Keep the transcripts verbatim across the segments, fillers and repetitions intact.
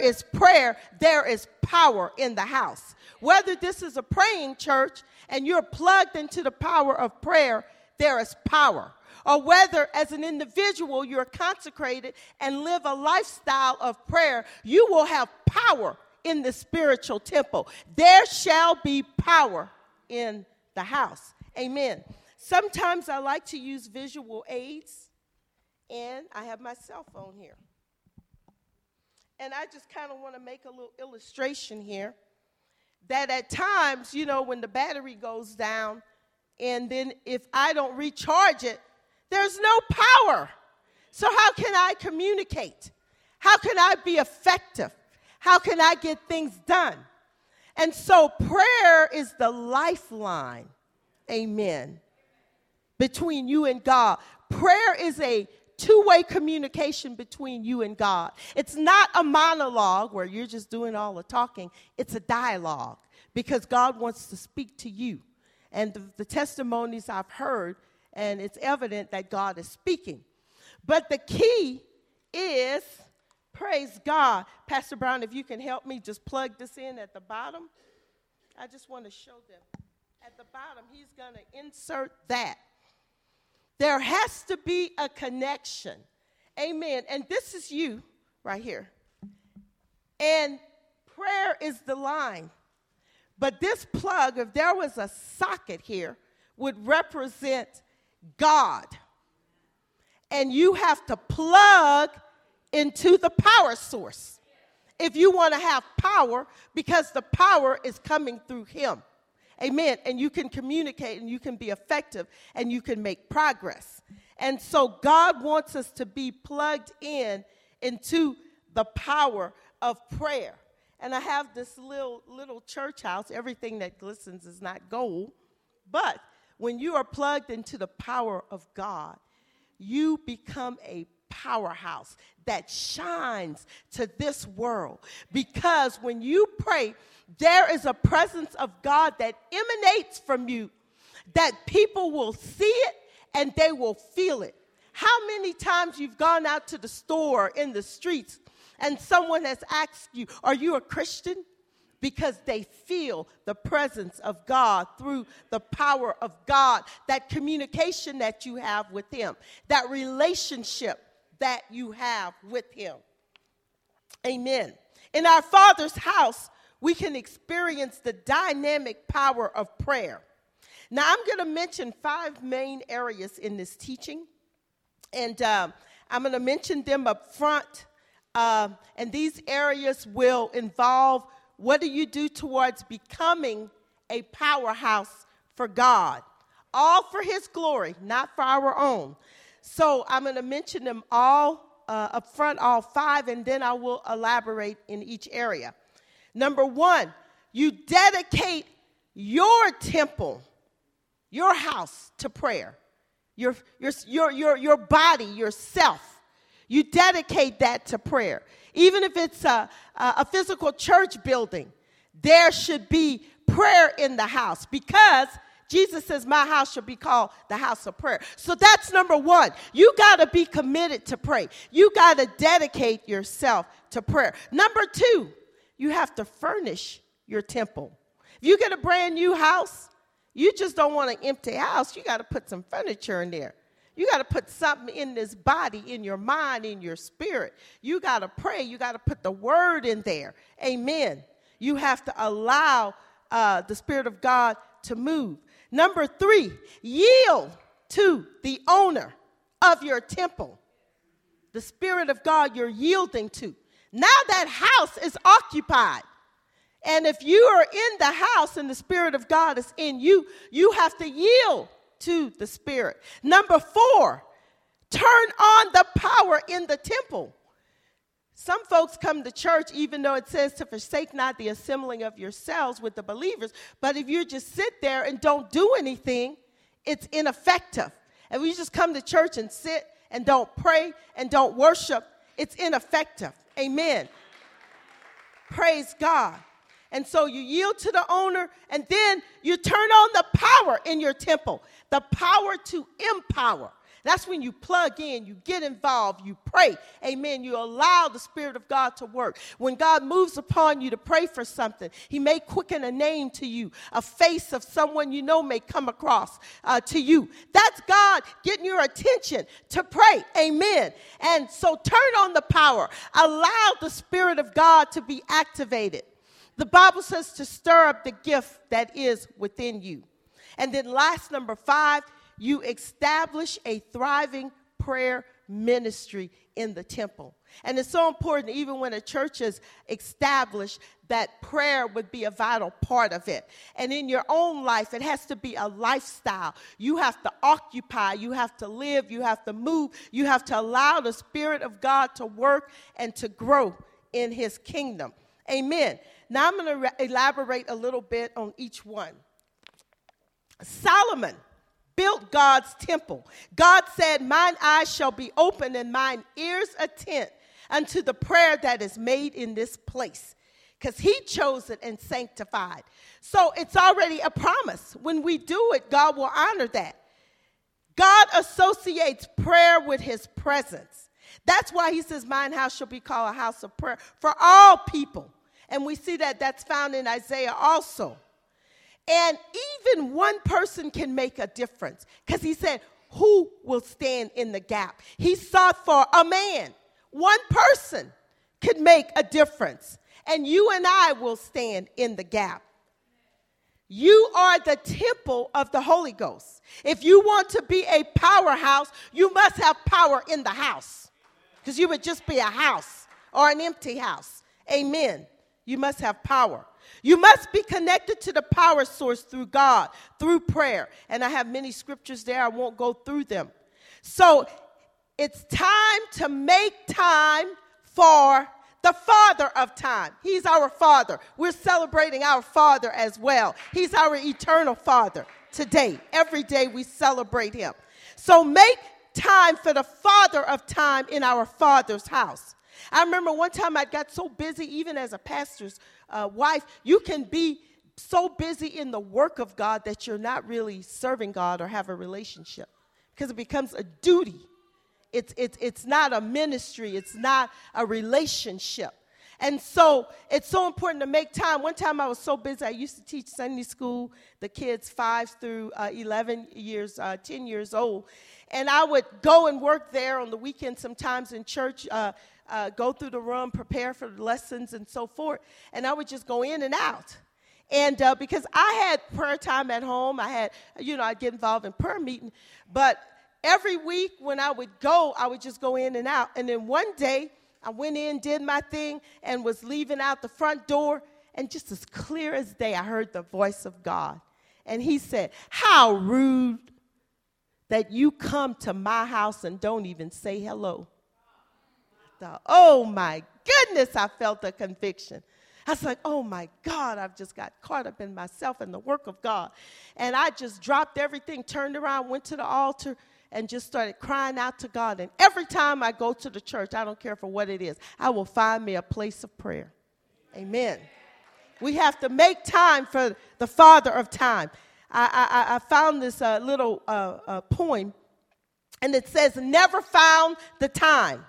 is prayer, there is power in the house. Whether this is a praying church and you're plugged into the power of prayer, there is power. Or whether as an individual you're consecrated and live a lifestyle of prayer, you will have power in the spiritual temple. There shall be power in the house. Amen. Sometimes I like to use visual aids, and I have my cell phone here. And I just kind of want to make a little illustration here that at times, you know, when the battery goes down, and then if I don't recharge it, there's no power. So how can I communicate? How can I be effective? How can I get things done? And so prayer is the lifeline, amen, between you and God. Prayer is a two-way communication between you and God. It's not a monologue where you're just doing all the talking. It's a dialogue because God wants to speak to you. And the, the testimonies I've heard, and it's evident that God is speaking. But the key is, praise God. Pastor Brown, if you can help me just plug this in at the bottom. I just want to show them. At the bottom, he's going to insert that. There has to be a connection. Amen. And this is you right here. And prayer is the line. But this plug, if there was a socket here, would represent God. And you have to plug into the power source if you want to have power, because the power is coming through him. Amen. And you can communicate and you can be effective and you can make progress. And so God wants us to be plugged in into the power of prayer. And I have this little little church house. Everything that glistens is not gold. But when you are plugged into the power of God, you become a powerhouse that shines to this world. Because when you pray, there is a presence of God that emanates from you that people will see it and they will feel it. How many times you've gone out to the store in the streets and someone has asked you, are you a Christian? Because they feel the presence of God through the power of God, that communication that you have with him, that relationship that you have with him. Amen. In our Father's house, we can experience the dynamic power of prayer. Now, I'm going to mention five main areas in this teaching, and um, I'm going to mention them up front, uh, and these areas will involve what do you do towards becoming a powerhouse for God, all for his glory, not for our own. So I'm going to mention them all uh, up front, all five, and then I will elaborate in each area. Number one, you dedicate your temple, your house to prayer, your, your, your, your, your body, yourself. You dedicate that to prayer. Even if it's a, a physical church building, there should be prayer in the house because Jesus says, my house shall be called the house of prayer. So that's number one. You got to be committed to pray. You got to dedicate yourself to prayer. Number two, you have to furnish your temple. If you get a brand new house, you just don't want an empty house. You got to put some furniture in there. You got to put something in this body, in your mind, in your spirit. You got to pray. You got to put the word in there. Amen. You have to allow uh, the Spirit of God to move. Number three, yield to the owner of your temple. The Spirit of God you're yielding to. Now that house is occupied. And if you are in the house and the Spirit of God is in you, you have to yield to the Spirit. Number four, turn on the power in the temple. Some folks come to church even though it says to forsake not the assembling of yourselves with the believers. But if you just sit there and don't do anything, it's ineffective. If you just come to church and sit and don't pray and don't worship, it's ineffective. Amen. Praise God. And so you yield to the owner, and then you turn on the power in your temple, the power to empower. That's when you plug in, you get involved, you pray. Amen. You allow the Spirit of God to work. When God moves upon you to pray for something, he may quicken a name to you. A face of someone you know may come across uh, to you. That's God getting your attention to pray. Amen. And so turn on the power. Allow the Spirit of God to be activated. The Bible says to stir up the gift that is within you. And then last, number five, you establish a thriving prayer ministry in the temple. And it's so important, even when a church is established, that prayer would be a vital part of it. And in your own life, it has to be a lifestyle. You have to occupy, you have to live, you have to move, you have to allow the Spirit of God to work and to grow in his kingdom. Amen. Now I'm going to re- elaborate a little bit on each one. Solomon built God's temple. God said, mine eyes shall be open and mine ears attent unto the prayer that is made in this place. Because he chose it and sanctified. So it's already a promise. When we do it, God will honor that. God associates prayer with his presence. That's why he says, mine house shall be called a house of prayer for all people. And we see that that's found in Isaiah also. And even one person can make a difference. Because he said, who will stand in the gap? He sought for a man. One person could make a difference. And you and I will stand in the gap. You are the temple of the Holy Ghost. If you want to be a powerhouse, you must have power in the house. Because you would just be a house or an empty house. Amen. You must have power. You must be connected to the power source through God, through prayer. And I have many scriptures there. I won't go through them. So it's time to make time for the Father of time. He's our Father. We're celebrating our Father as well. He's our eternal Father today. Every day we celebrate him. So make time for the Father of time in our Father's house. I remember one time I got so busy, even as a pastor's uh, wife, you can be so busy in the work of God that you're not really serving God or have a relationship because it becomes a duty. It's, it's, it's not a ministry. It's not a relationship. And so it's so important to make time. One time I was so busy, I used to teach Sunday school, the kids five through uh, eleven years, uh, ten years old. And I would go and work there on the weekend sometimes in church, uh, uh, go through the room, prepare for the lessons and so forth. And I would just go in and out. And uh, because I had prayer time at home, I had, you know, I'd get involved in prayer meeting. But every week when I would go, I would just go in and out. And then one day, I went in, did my thing, and was leaving out the front door. And just as clear as day, I heard the voice of God. And he said, how rude that you come to my house and don't even say hello. I thought, oh, my goodness, I felt a conviction. I was like, oh, my God, I've just got caught up in myself and the work of God. And I just dropped everything, turned around, went to the altar, and just started crying out to God. And every time I go to the church, I don't care for what it is, I will find me a place of prayer. Amen. We have to make time for the Father of time. I, I, I found this uh, little uh, uh, poem, and it says, never found the time.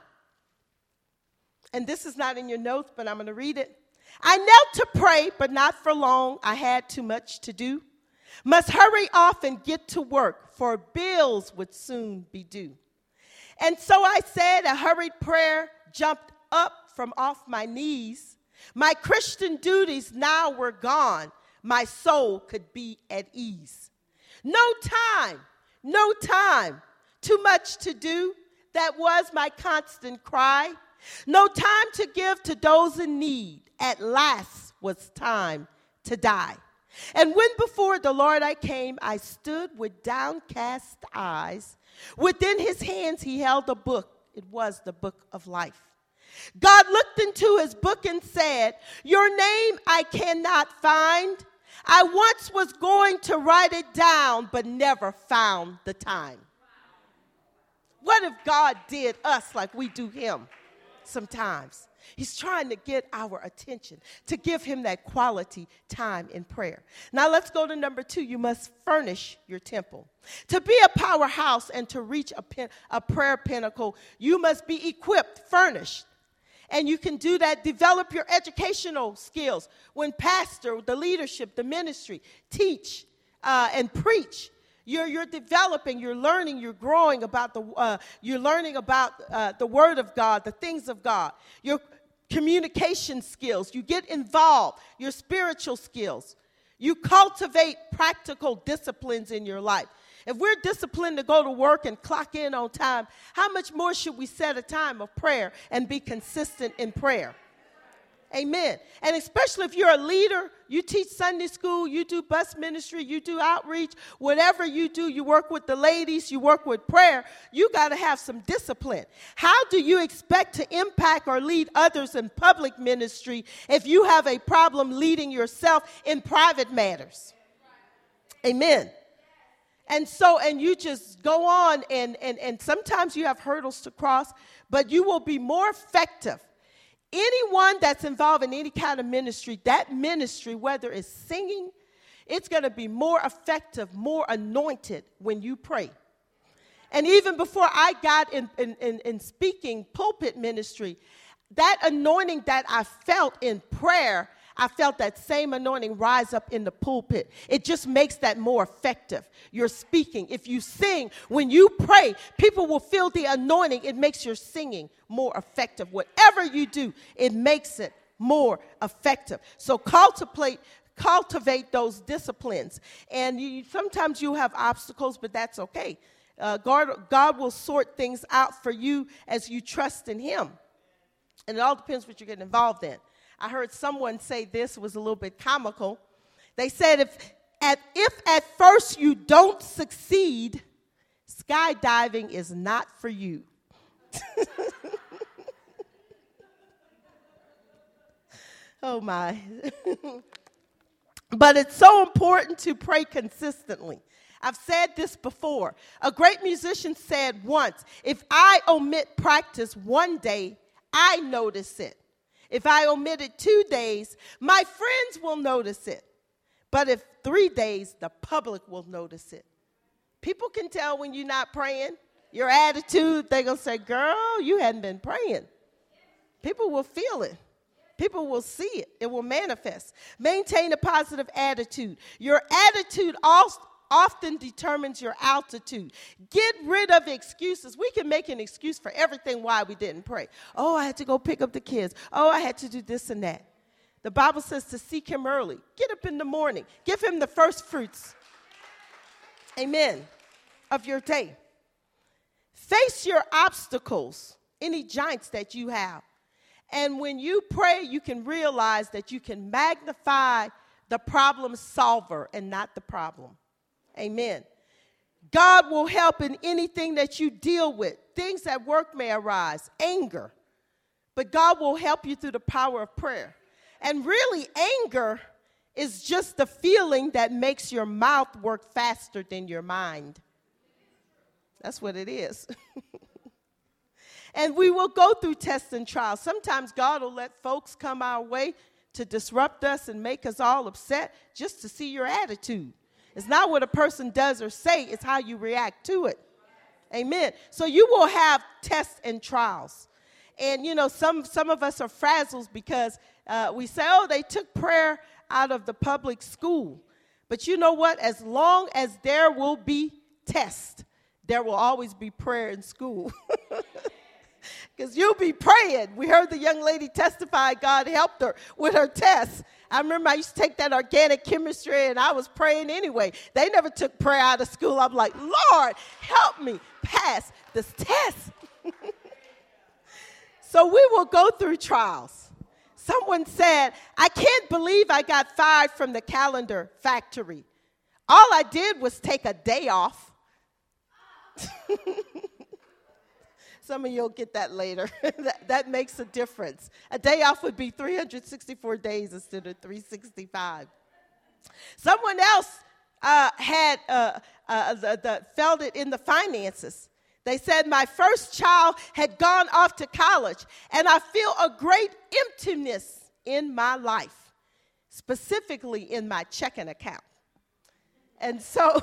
And this is not in your notes, but I'm going to read it. I knelt to pray, but not for long. I had too much to do. Must hurry off and get to work, for bills would soon be due. And so I said a hurried prayer, jumped up from off my knees. My Christian duties now were gone. My soul could be at ease. No time, no time, too much to do. That was my constant cry. No time to give to those in need. At last was time to die. And when before the Lord I came, I stood with downcast eyes. Within his hands he held a book. It was the book of life. God looked into his book and said, your name I cannot find. I once was going to write it down, but never found the time. What if God did us like we do him sometimes? He's trying to get our attention, to give him that quality time in prayer. Now let's go to number two. You must furnish your temple. To be a powerhouse and to reach a, pen, a prayer pinnacle, you must be equipped, furnished. And you can do that. Develop your educational skills. When pastor, the leadership, the ministry, teach uh, and preach, you're, you're developing, you're learning, you're growing about the, uh, you're learning about uh, the word of God, the things of God, your communication skills. You get involved, your spiritual skills. You cultivate practical disciplines in your life. If we're disciplined to go to work and clock in on time, how much more should we set a time of prayer and be consistent in prayer? Amen. And especially if you're a leader, you teach Sunday school, you do bus ministry, you do outreach, whatever you do, you work with the ladies, you work with prayer, you got to have some discipline. How do you expect to impact or lead others in public ministry if you have a problem leading yourself in private matters? Amen. And so, and you just go on, and, and, and sometimes you have hurdles to cross, but you will be more effective. Anyone that's involved in any kind of ministry, that ministry, whether it's singing, it's going to be more effective, more anointed when you pray. And even before I got in, in, in, in speaking pulpit ministry, that anointing that I felt in prayer, I felt that same anointing rise up in the pulpit. It just makes that more effective. You're speaking. If you sing, when you pray, people will feel the anointing. It makes your singing more effective. Whatever you do, it makes it more effective. So cultivate, cultivate those disciplines. And you, sometimes you have obstacles, but that's okay. Uh, God, God will sort things out for you as you trust in him. And it all depends what you're getting involved in. I heard someone say this, was a little bit comical. They said, if at, if at first you don't succeed, skydiving is not for you. Oh, my. But it's so important to pray consistently. I've said this before. A great musician said once, if I omit practice one day, I notice it. If I omit it two days, my friends will notice it. But if three days, the public will notice it. People can tell when you're not praying. Your attitude, they're going to say, girl, you hadn't been praying. People will feel it. People will see it. It will manifest. Maintain a positive attitude. Your attitude also often determines your altitude. Get rid of excuses. We can make an excuse for everything why we didn't pray. Oh, I had to go pick up the kids. Oh, I had to do this and that. The Bible says to seek him early. Get up in the morning. Give him the first fruits. Amen. Of your day. Face your obstacles, any giants that you have. And when you pray, you can realize that you can magnify the problem solver and not the problem. Amen. God will help in anything that you deal with. Things at work may arise, anger. But God will help you through the power of prayer. And really, anger is just the feeling that makes your mouth work faster than your mind. That's what it is. And we will go through tests and trials. Sometimes God will let folks come our way to disrupt us and make us all upset just to see your attitude. It's not what a person does or say, it's how you react to it. Amen. So you will have tests and trials. And, you know, some, some of us are frazzled because uh, we say, oh, they took prayer out of the public school. But you know what? As long as there will be tests, there will always be prayer in school. Because you'll be praying. We heard the young lady testify God helped her with her tests. I remember I used to take that organic chemistry, and I was praying anyway. They never took prayer out of school. I'm like, Lord, help me pass this test. So we will go through trials. Someone said, I can't believe I got fired from the calendar factory. All I did was take a day off. Some of you will get that later. that, that makes a difference. A day off would be three hundred sixty-four days instead of three hundred sixty-five. Someone else uh, had uh, uh, the, the, felt it in the finances. They said my first child had gone off to college, and I feel a great emptiness in my life, specifically in my checking account. And so,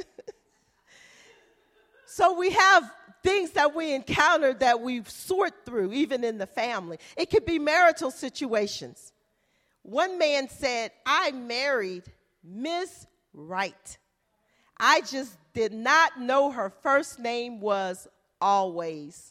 so we have things that we encounter that we sort through, even in the family. It could be marital situations. One man said, I married Miss Wright. I just did not know her first name was Always.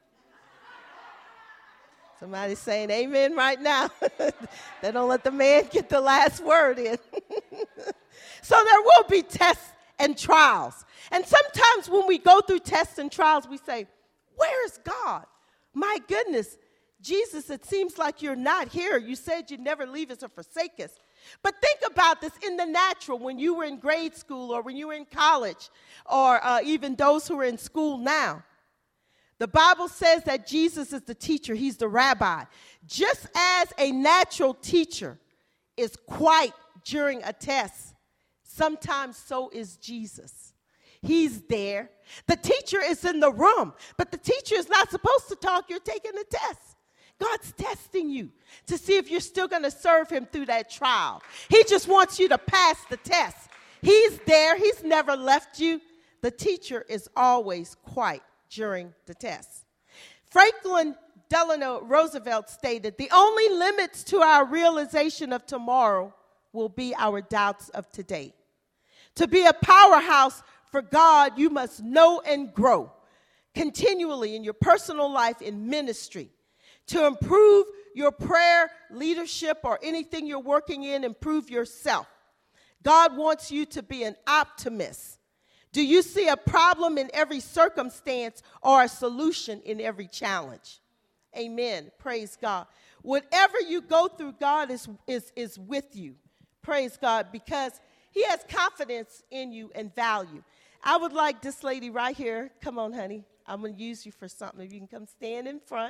Somebody's saying amen right now. They don't let the man get the last word in. So there will be tests and trials. And sometimes when we go through tests and trials, we say, where is God? My goodness, Jesus, it seems like you're not here. You said you'd never leave us or forsake us. But think about this in the natural, when you were in grade school or when you were in college or uh, even those who are in school now. The Bible says that Jesus is the teacher. He's the rabbi. Just as a natural teacher is quiet during a test, sometimes so is Jesus. He's there. The teacher is in the room, but the teacher is not supposed to talk. You're taking the test. God's testing you to see if you're still going to serve him through that trial. He just wants you to pass the test. He's there. He's never left you. The teacher is always quiet during the test. Franklin Delano Roosevelt stated, the only limits to our realization of tomorrow will be our doubts of today. To be a powerhouse for God, you must know and grow continually in your personal life, in ministry. To improve your prayer, leadership, or anything you're working in, improve yourself. God wants you to be an optimist. Do you see a problem in every circumstance or a solution in every challenge? Amen. Praise God. Whatever you go through, God is, is, is with you. Praise God, because he has confidence in you and value. I would like this lady right here. Come on, honey. I'm going to use you for something. If you can come stand in front.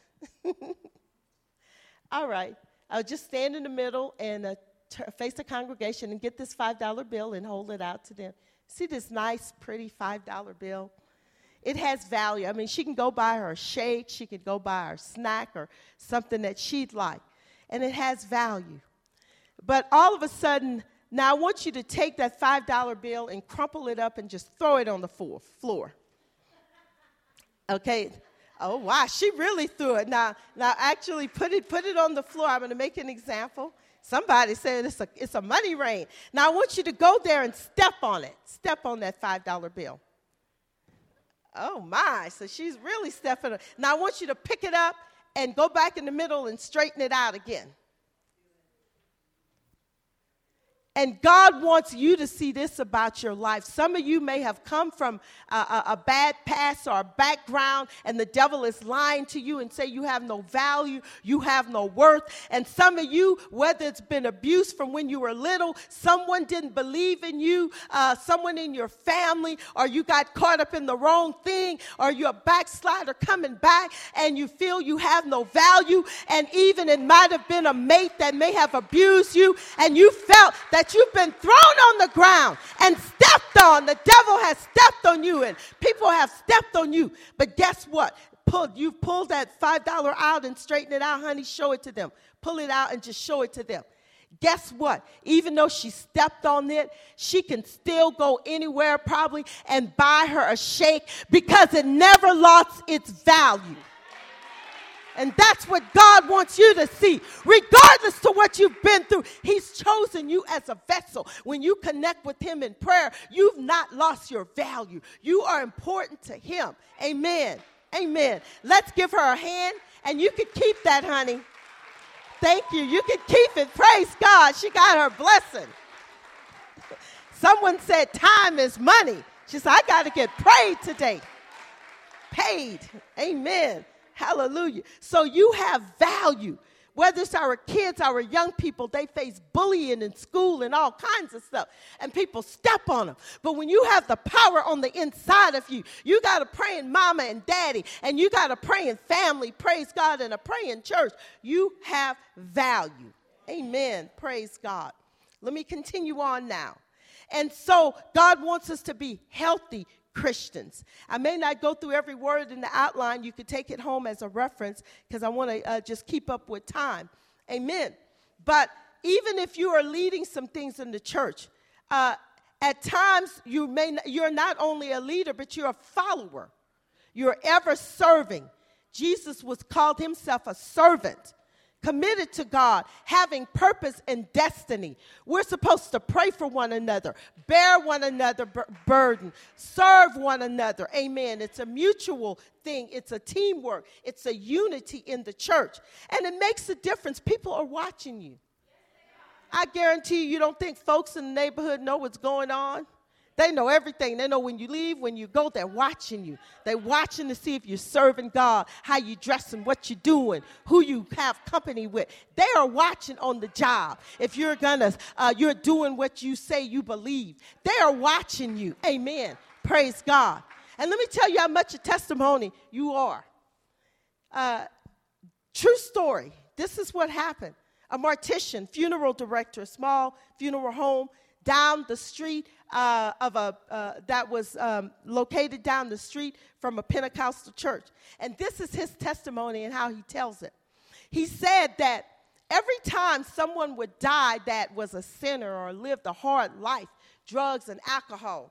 All right. I'll just stand in the middle and uh, t- face the congregation and get this five dollar bill and hold it out to them. See this nice, pretty five dollar bill? It has value. I mean, she can go buy her a shake. She can go buy her a snack or something that she'd like. And it has value. But all of a sudden, now I want you to take that five dollar bill and crumple it up and just throw it on the floor. Okay. Oh, wow, she really threw it. Now, now actually put it put it on the floor. I'm going to make an example. Somebody said it's a, it's a money rain. Now, I want you to go there and step on it. Step on that five dollar bill. Oh, my. So she's really stepping on it. Now, I want you to pick it up and go back in the middle and straighten it out again. And God wants you to see this about your life. Some of you may have come from a, a, a bad past or a background, and the devil is lying to you and say you have no value, you have no worth. And some of you, whether it's been abuse from when you were little, someone didn't believe in you, uh, someone in your family, or you got caught up in the wrong thing, or you're a backslider coming back, and you feel you have no value, and even it might have been a mate that may have abused you, and you felt that you've been thrown on the ground and stepped on. The devil has stepped on you and people have stepped on you. But guess what? Pull, you pull that five dollar out and straighten it out, honey. Show it to them. Pull it out and just show it to them. Guess what? Even though she stepped on it, she can still go anywhere probably and buy her a shake because it never lost its value. And that's what God wants you to see. Regardless to what you've been through, he's chosen you as a vessel. When you connect with him in prayer, you've not lost your value. You are important to him. Amen. Amen. Let's give her a hand, and you can keep that, honey. Thank you. You can keep it. Praise God. She got her blessing. Someone said time is money. She said, I got to get paid today. Paid. Amen. Hallelujah. So you have value. Whether it's our kids, our young people, they face bullying in school and all kinds of stuff. And people step on them. But when you have the power on the inside of you, you got a praying mama and daddy, and you got a praying family, praise God, and a praying church. You have value. Amen. Praise God. Let me continue on now. And so God wants us to be healthy Christians. I may not go through every word in the outline. You could take it home as a reference because I want to uh, just keep up with time. Amen. But even if you are leading some things in the church, uh, at times you may not, you're not only a leader, but you're a follower. You're ever serving. Jesus was called himself a servant, committed to God, having purpose and destiny. We're supposed to pray for one another, bear one another bur- burden, serve one another. Amen. It's a mutual thing. It's a teamwork. It's a unity in the church. And it makes a difference. People are watching you. I guarantee you, you don't think folks in the neighborhood know what's going on. They know everything. They know when you leave, when you go, they're watching you. They're watching to see if you're serving God, how you dressing, what you're doing, who you have company with. They are watching on the job. If you're gonna, uh, you're doing what you say you believe. They are watching you. Amen. Praise God. And let me tell you how much a testimony you are. Uh, true story. This is what happened. A mortician, funeral director, a small funeral home down the street uh, of a uh, that was um, located down the street from a Pentecostal church. And this is his testimony and how he tells it. He said that every time someone would die that was a sinner or lived a hard life, drugs and alcohol,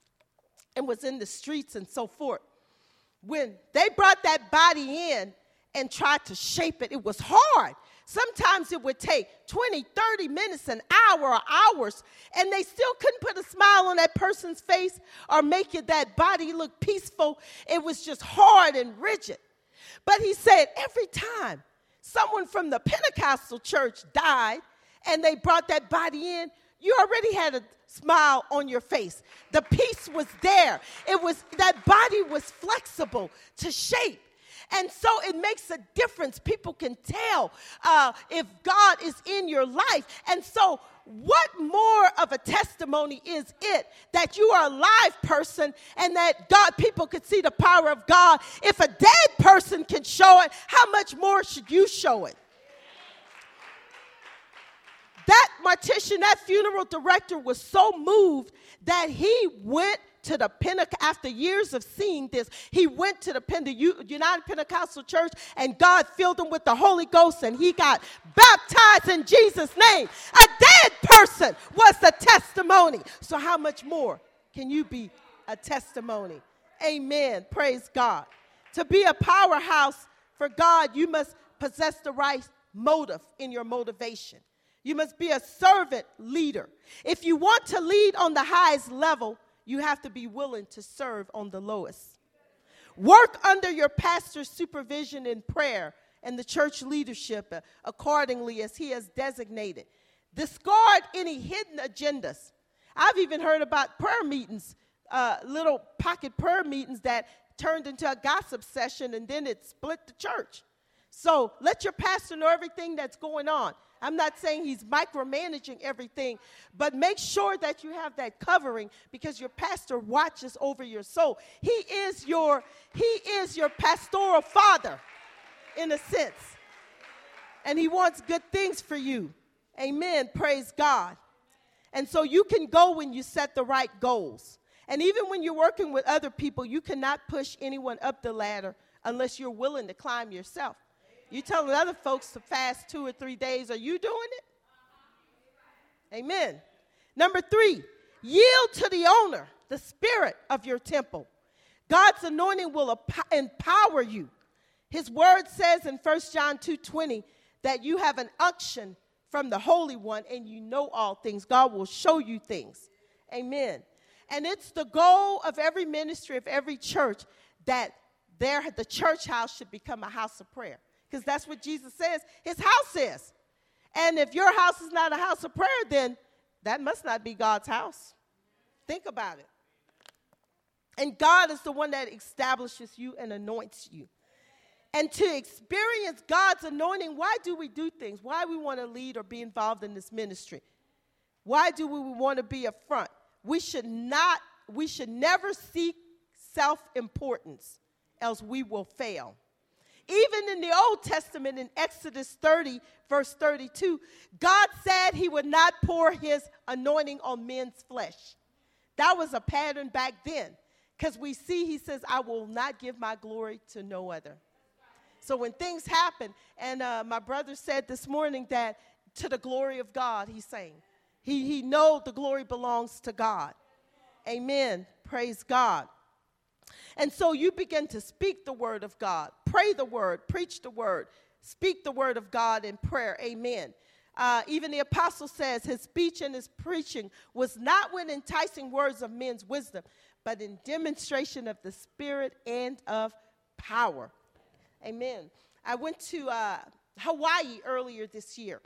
and was in the streets and so forth, when they brought that body in and tried to shape it, it was hard. Sometimes it would take twenty, thirty minutes, an hour, or hours, and they still couldn't put a smile on that person's face or make it that body look peaceful. It was just hard and rigid. But he said every time someone from the Pentecostal church died and they brought that body in, you already had a smile on your face. The peace was there. It was, that body was flexible to shape. And so it makes a difference. People can tell uh, if God is in your life. And so what more of a testimony is it that you are a live person and that God, people could see the power of God? If a dead person can show it, how much more should you show it? That mortician, that funeral director was so moved that he went to the Pentecost, after years of seeing this, he went to the Pente- United Pentecostal Church and God filled him with the Holy Ghost and he got baptized in Jesus' name. A dead person was the testimony. So how much more can you be a testimony? Amen. Praise God. To be a powerhouse for God, you must possess the right motive in your motivation. You must be a servant leader. If you want to lead on the highest level, you have to be willing to serve on the lowest. Work under your pastor's supervision in prayer and the church leadership uh, accordingly as he has designated. Discard any hidden agendas. I've even heard about prayer meetings, uh, little pocket prayer meetings that turned into a gossip session and then it split the church. So let your pastor know everything that's going on. I'm not saying he's micromanaging everything, but make sure that you have that covering because your pastor watches over your soul. He is your, he is your pastoral father in a sense, and he wants good things for you. Amen. Praise God. And so you can go when you set the right goals. And even when you're working with other people, you cannot push anyone up the ladder unless you're willing to climb yourself. You telling other folks to fast two or three days. Are you doing it? Amen. Number three, yield to the owner, the spirit of your temple. God's anointing will empower you. His word says in First John two twenty that you have an unction from the Holy One and you know all things. God will show you things. Amen. And it's the goal of every ministry, of every church, that there, the church house should become a house of prayer. Because that's what Jesus says his house is. And if your house is not a house of prayer, then that must not be God's house. Think about it. And God is the one that establishes you and anoints you. And to experience God's anointing, why do we do things? Why we want to lead or be involved in this ministry? Why do we want to be a front? We should not, we should never seek self-importance, else we will fail. Even in the Old Testament, in Exodus thirty, verse thirty-two, God said he would not pour his anointing on men's flesh. That was a pattern back then. Because we see he says, I will not give my glory to no other. So when things happen, and uh, my brother said this morning that to the glory of God, he's saying. He, he knows the glory belongs to God. Amen. Praise God. And so you begin to speak the word of God, pray the word, preach the word, speak the word of God in prayer. Amen. Uh, even the apostle says his speech and his preaching was not with enticing words of men's wisdom, but in demonstration of the Spirit and of power. Amen. I went to uh, Hawaii earlier this year,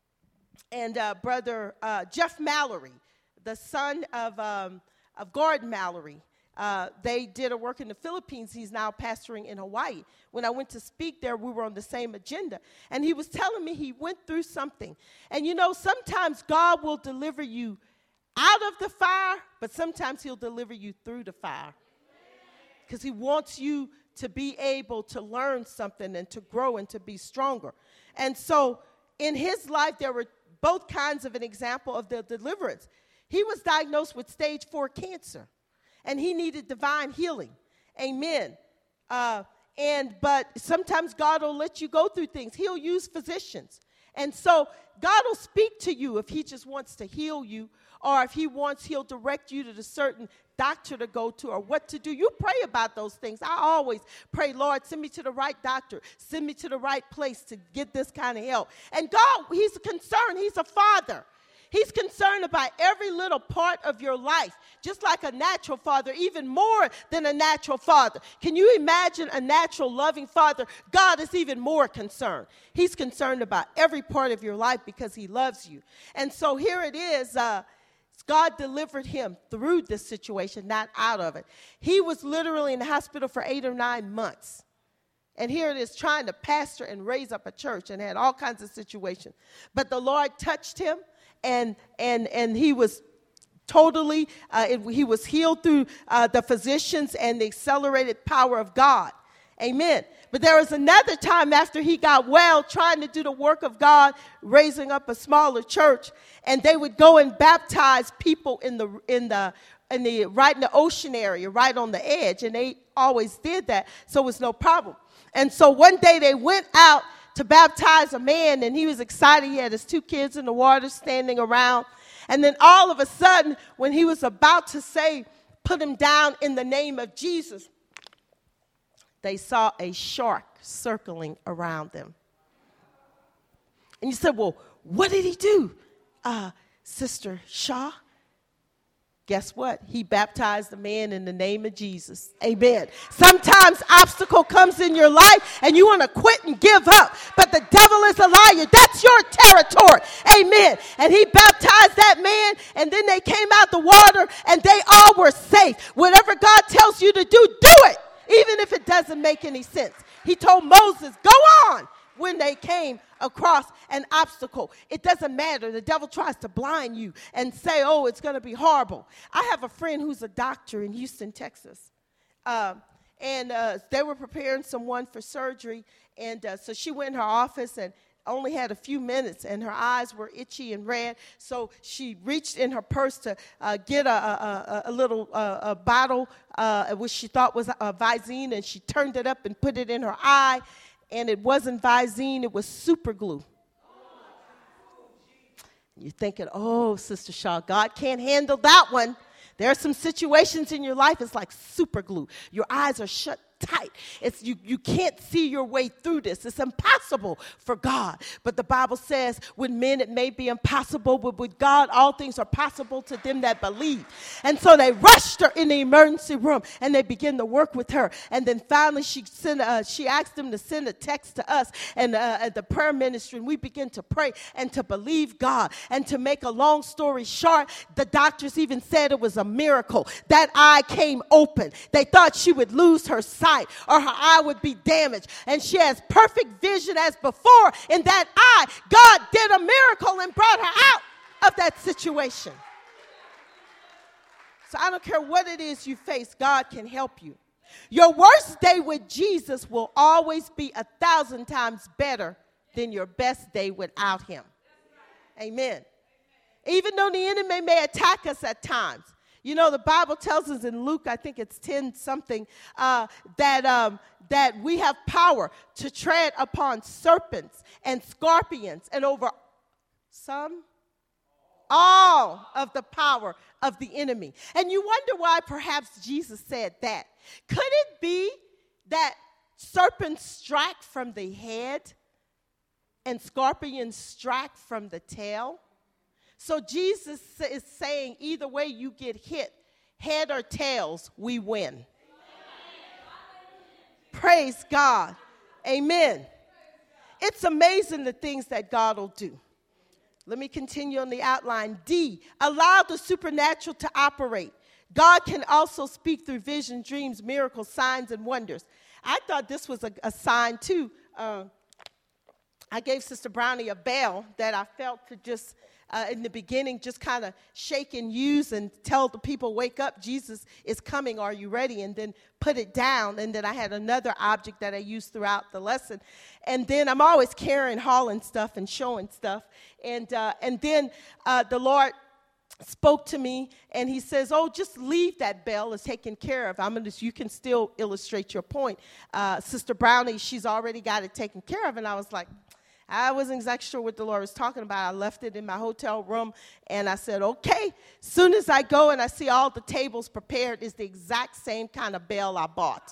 and uh, Brother uh, Jeff Mallory, the son of, um, of Gordon Mallory, uh, they did a work in the Philippines. He's now pastoring in Hawaii. When I went to speak there, we were on the same agenda, and he was telling me he went through something. And you know, sometimes God will deliver you out of the fire, but sometimes he'll deliver you through the fire, because he wants you to be able to learn something and to grow and to be stronger. And so in his life, there were both kinds of an example of the deliverance. He was diagnosed with stage four cancer, and he needed divine healing. Amen. Uh, and but sometimes God will let you go through things. He'll use physicians. And so God will speak to you if he just wants to heal you, or if he wants, he'll direct you to the certain doctor to go to or what to do. You pray about those things. I always pray, Lord, send me to the right doctor. Send me to the right place to get this kind of help. And God, he's concerned. He's a father. He's concerned about every little part of your life, just like a natural father, even more than a natural father. Can you imagine a natural loving father? God is even more concerned. He's concerned about every part of your life because he loves you. And so here it is. Uh, God delivered him through this situation, not out of it. He was literally in the hospital for eight or nine months. And here it is, trying to pastor and raise up a church, and had all kinds of situations. But the Lord touched him, and and and he was totally, uh, it, he was healed through uh, the physicians and the accelerated power of God. Amen. But there was another time after he got well, trying to do the work of God, raising up a smaller church, and they would go and baptize people in the in the in the right in the ocean area, right on the edge, and they always did that, so it was no problem. And so one day they went out to baptize a man, and he was excited. He had his two kids in the water standing around, and then all of a sudden, when he was about to say, "Put him down in the name of Jesus," they saw a shark circling around them. And you said, well, what did he do, uh, Sister Shaw? Guess what? He baptized the man in the name of Jesus. Amen. Sometimes obstacle comes in your life and you want to quit and give up. But the devil is a liar. That's your territory. Amen. And he baptized that man, and then they came out the water and they all were safe. Whatever God tells you to do, do it. Even if it doesn't make any sense. He told Moses, go on, when they came across an obstacle. It doesn't matter. The devil tries to blind you and say, oh, it's going to be horrible. I have a friend who's a doctor in Houston, Texas. Uh, and uh, they were preparing someone for surgery. And uh, so she went in her office and only had a few minutes, and her eyes were itchy and red. So she reached in her purse to uh, get a, a, a, a little uh, a bottle, uh, which she thought was a Visine, and she turned it up and put it in her eye, and it wasn't Visine, it was super glue. You're thinking, oh, Sister Shaw, God can't handle that one. There are some situations in your life, it's like super glue. Your eyes are shut tight. It's you, you can't see your way through this. It's impossible for God. But the Bible says, with men it may be impossible, but with God all things are possible to them that believe. And so they rushed her in the emergency room, and they began to work with her. And then finally she sent, uh, she asked them to send a text to us and uh, at the prayer ministry, and we began to pray and to believe God. And to make a long story short, the doctors even said it was a miracle. That eye came open. They thought she would lose her sight, or her eye would be damaged, and she has perfect vision as before in that eye. God did a miracle and brought her out of that situation. So I don't care what it is you face, God can help you. Your worst day with Jesus will always be a thousand times better than your best day without him. Amen. Even though the enemy may attack us at times, You know, the Bible tells us in Luke, I think it's ten something, uh, that, um, that we have power to tread upon serpents and scorpions and over some, all of the power of the enemy. And you wonder why perhaps Jesus said that. Could it be that serpents strike from the head and scorpions strike from the tail? So Jesus is saying either way you get hit, head or tails, we win. Amen. Praise God. Amen. It's amazing the things that God will do. Let me continue on the outline. D, allow the supernatural to operate. God can also speak through vision, dreams, miracles, signs, and wonders. I thought this was a, a sign, too. Uh, I gave Sister Brownie a bell that I felt to just, uh, in the beginning, just kind of shake and use and tell the people, wake up, Jesus is coming, are you ready? And then put it down. And then I had another object that I used throughout the lesson. And then I'm always carrying, hauling stuff and showing stuff. And, uh, and then uh, the Lord spoke to me, and he says, oh, just leave that bell. It's taken care of. I'm gonna, you can still illustrate your point. Uh, Sister Brownie, she's already got it taken care of. And I was like, I wasn't exactly sure what the Lord was talking about. I left it in my hotel room, and I said, okay. Soon as I go and I see all the tables prepared, it's the exact same kind of bell I bought.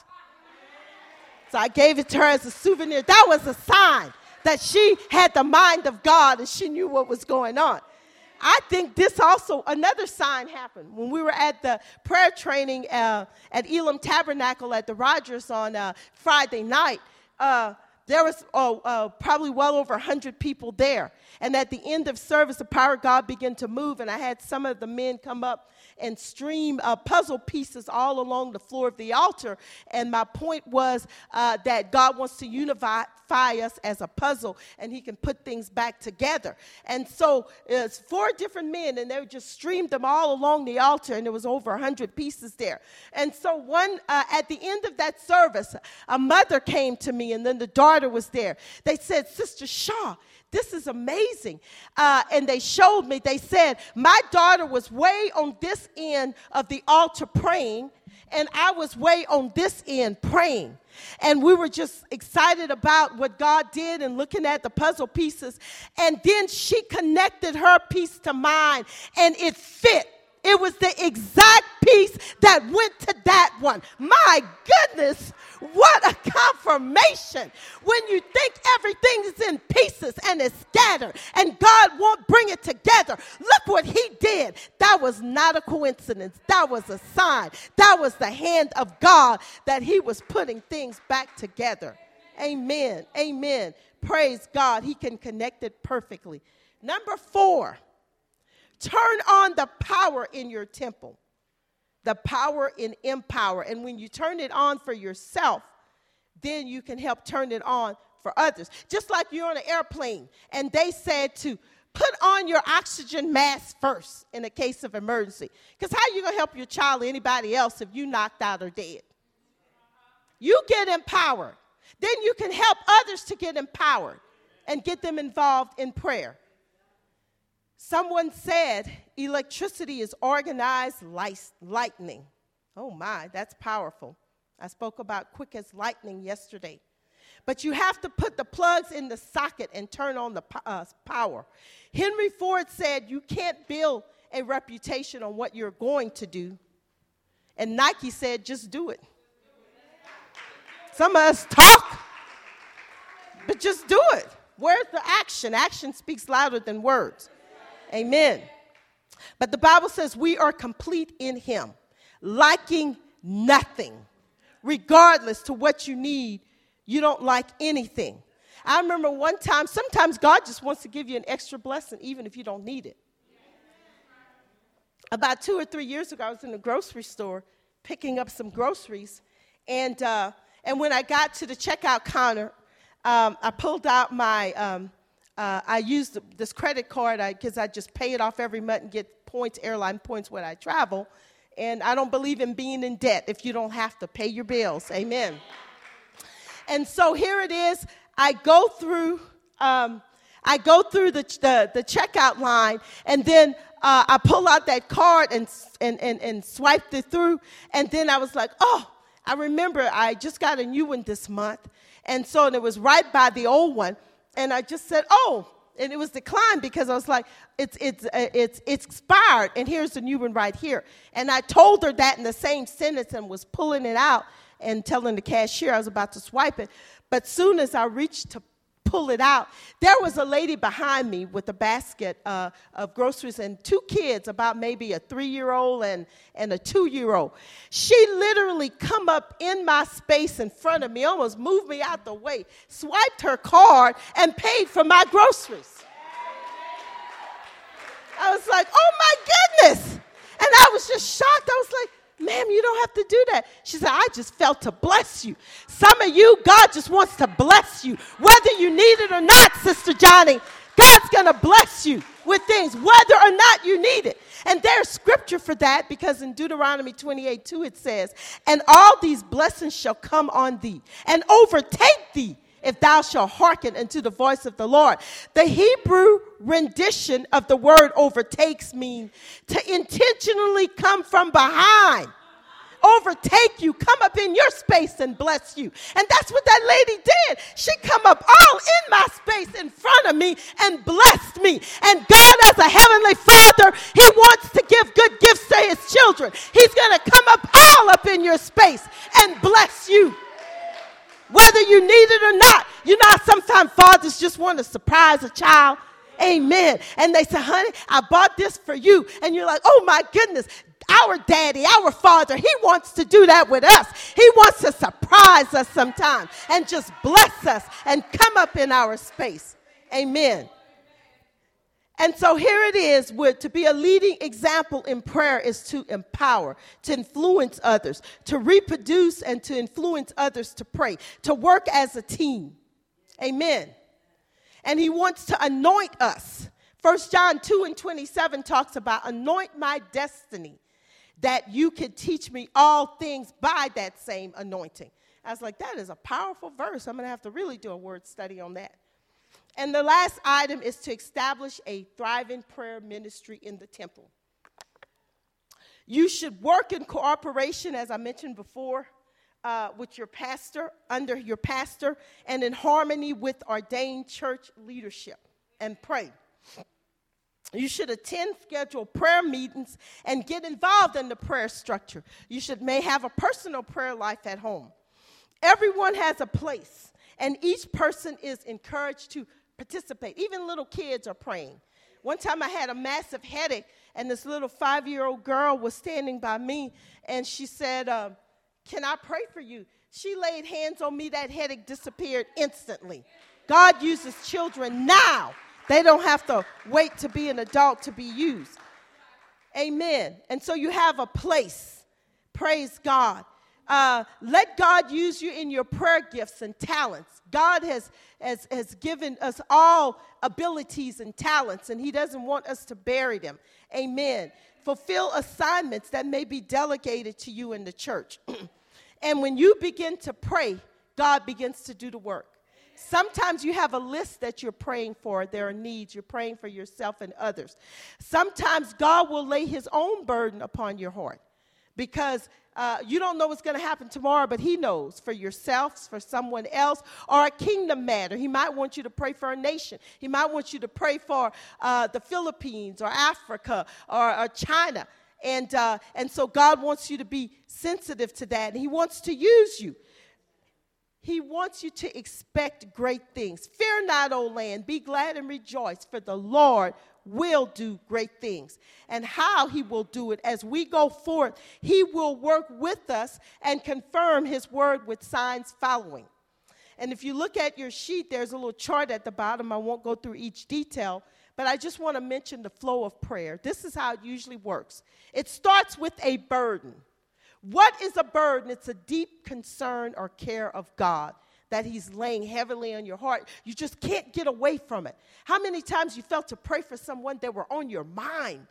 So I gave it to her as a souvenir. That was a sign that she had the mind of God, and she knew what was going on. I think this also, another sign happened. When we were at the prayer training uh, at Elam Tabernacle at the Rogers on uh, Friday night, uh, there was oh, uh, probably well over one hundred people there. And at the end of service, the power of God began to move, and I had some of the men come up and stream uh, puzzle pieces all along the floor of the altar. And my point was uh, that God wants to unify us as a puzzle, and he can put things back together. And so it's four different men, and they just streamed them all along the altar, and there was over one hundred pieces there. And so one, uh, at the end of that service, a mother came to me, and then the daughter was there. They said, Sister Shaw, this is amazing. Uh, and they showed me, they said, my daughter was way on this end of the altar praying, and I was way on this end praying. And we were just excited about what God did and looking at the puzzle pieces. And then she connected her piece to mine, and it fit. It was the exact piece that went to that one. My goodness, what a confirmation. When you think everything is in pieces and is scattered and God won't bring it together. Look what he did. That was not a coincidence. That was a sign. That was the hand of God that he was putting things back together. Amen. Amen. Praise God. He can connect it perfectly. Number four. Turn on the power in your temple, the power in empower. And when you turn it on for yourself, then you can help turn it on for others. Just like you're on an airplane and they said to put on your oxygen mask first in a case of emergency. Because how are you going to help your child or anybody else if you knocked out or dead? You get empowered. Then you can help others to get empowered and get them involved in prayer. Someone said electricity is organized light, lightning. Oh my, that's powerful. I spoke about quick as lightning yesterday. But you have to put the plugs in the socket and turn on the uh, power. Henry Ford said you can't build a reputation on what you're going to do. And Nike said just do it. Some of us talk, but just do it. Where's the action? Action speaks louder than words. Amen. But the Bible says we are complete in him, liking nothing. Regardless to what you need, you don't like anything. I remember one time, sometimes God just wants to give you an extra blessing even if you don't need it. About two or three years ago, I was in a grocery store picking up some groceries. And, uh, and when I got to the checkout counter, um, I pulled out my... Um, Uh, I used this credit card because I, I just pay it off every month and get points, airline points when I travel. And I don't believe in being in debt if you don't have to pay your bills. Amen. And so here it is. I go through, um, I go through the, the, the checkout line, and then uh, I pull out that card and, and, and, and swiped it through. And then I was like, oh, I remember I just got a new one this month. And so and it was right by the old one. And I just said, oh, and it was declined because I was like, it's, it's, uh, it's, it's expired, and here's the new one right here. And I told her that in the same sentence and was pulling it out and telling the cashier I was about to swipe it. But soon as I reached to pull it out, there was a lady behind me with a basket uh, of groceries and two kids, about maybe a three-year-old and, and a two-year-old. She literally come up in my space in front of me, almost moved me out the way, swiped her card, and paid for my groceries. I was like, oh, my goodness. And I was just shocked. I was like, ma'am, you don't have to do that. She said, I just felt to bless you. Some of you, God just wants to bless you. Whether you need it or not, Sister Johnny, God's going to bless you with things, whether or not you need it. And there's scripture for that, because in Deuteronomy twenty-eight two it says, and all these blessings shall come on thee and overtake thee if thou shalt hearken unto the voice of the Lord. The Hebrew rendition of the word overtakes means to intentionally come from behind, overtake you, come up in your space and bless you. And that's what that lady did. She come up all in my space in front of me and blessed me. And God, as a heavenly Father, he wants to give good gifts to his children. He's going to come up all up in your space and bless you, whether you need it or not. You know how sometimes fathers just want to surprise a child? Amen. And they say, honey, I bought this for you. And you're like, oh my goodness, our daddy, our father, he wants to do that with us. He wants to surprise us sometimes and just bless us and come up in our space. Amen. And so here it is, where to be a leading example in prayer is to empower, to influence others, to reproduce and to influence others to pray, to work as a team. Amen. And he wants to anoint us. First John two and twenty-seven talks about anoint my destiny, that you can teach me all things by that same anointing. I was like, that is a powerful verse. I'm going to have to really do a word study on that. And the last item is to establish a thriving prayer ministry in the temple. You should work in cooperation, as I mentioned before, uh, with your pastor, under your pastor, and in harmony with ordained church leadership, and pray. You should attend scheduled prayer meetings and get involved in the prayer structure. You should may have a personal prayer life at home. Everyone has a place, and each person is encouraged to participate. Even little kids are praying. One time I had a massive headache, and this little five-year-old girl was standing by me, and she said, uh, can I pray for you? She laid hands on me. That headache disappeared instantly. God uses children now. They don't have to wait to be an adult to be used. Amen. And so you have a place. Praise God. Uh, let God use you in your prayer gifts and talents. God has, has, has given us all abilities and talents, and he doesn't want us to bury them. Amen. Fulfill assignments that may be delegated to you in the church. And when you begin to pray, God begins to do the work. Sometimes you have a list that you're praying for. There are needs. You're praying for yourself and others. Sometimes God will lay his own burden upon your heart, because uh, you don't know what's going to happen tomorrow, but he knows, for yourself, for someone else, or a kingdom matter. He might want you to pray for a nation. He might want you to pray for uh, the Philippines or Africa or, or China. And, uh, and so God wants you to be sensitive to that, and he wants to use you. He wants you to expect great things. Fear not, O land. Be glad and rejoice, for the Lord will do great things. And how he will do it, as we go forth, he will work with us and confirm his word with signs following. And if you look at your sheet, there's a little chart at the bottom. I won't go through each detail, but I just want to mention the flow of prayer. This is how it usually works. It starts with a burden. What is a burden? It's a deep concern or care of God that he's laying heavily on your heart. You just can't get away from it. How many times you felt to pray for someone that were on your mind?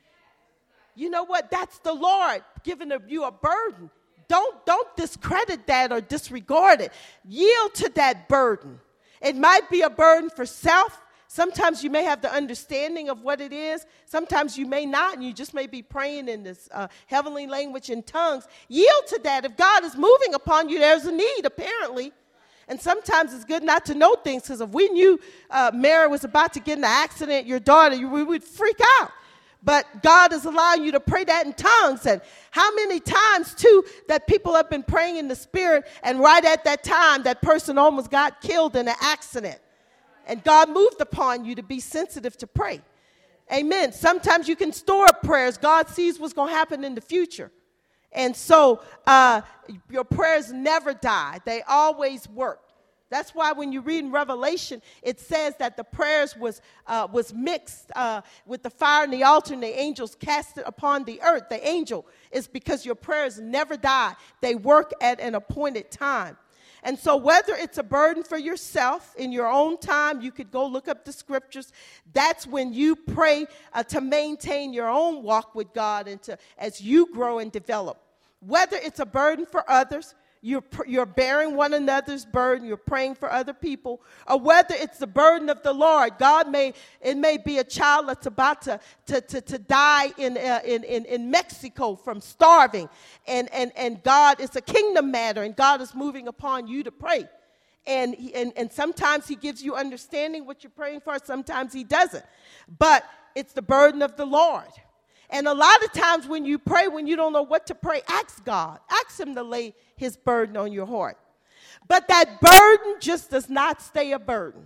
You know what? That's the Lord giving you a burden. Don't, don't discredit that or disregard it. Yield to that burden. It might be a burden for self. Sometimes you may have the understanding of what it is. Sometimes you may not, and you just may be praying in this uh, heavenly language in tongues. Yield to that. If God is moving upon you, there's a need, apparently. And sometimes it's good not to know things, because if we knew uh, Mary was about to get in an accident, your daughter, we would freak out. But God is allowing you to pray that in tongues. And how many times, too, that people have been praying in the Spirit, and right at that time, that person almost got killed in an accident. And God moved upon you to be sensitive to pray. Amen. Sometimes you can store up prayers. God sees what's going to happen in the future. And so uh, your prayers never die. They always work. That's why when you read in Revelation, it says that the prayers was uh, was mixed uh, with the fire and the altar, and the angels cast it upon the earth. The angel is because your prayers never die. They work at an appointed time. And so whether it's a burden for yourself in your own time, you could go look up the scriptures. That's when you pray uh, to maintain your own walk with God and to, as you grow and develop. Whether it's a burden for others, You're, you're bearing one another's burden. You're praying for other people. Or whether it's the burden of the Lord. God may, it may be a child that's about to, to, to, to die in, uh, in, in, in Mexico from starving. And, and, and God, it's a kingdom matter, and God is moving upon you to pray. And, he, and, and sometimes he gives you understanding what you're praying for. Sometimes he doesn't. But it's the burden of the Lord. And a lot of times when you pray, when you don't know what to pray, ask God. Ask him to lay his burden on your heart. But that burden just does not stay a burden.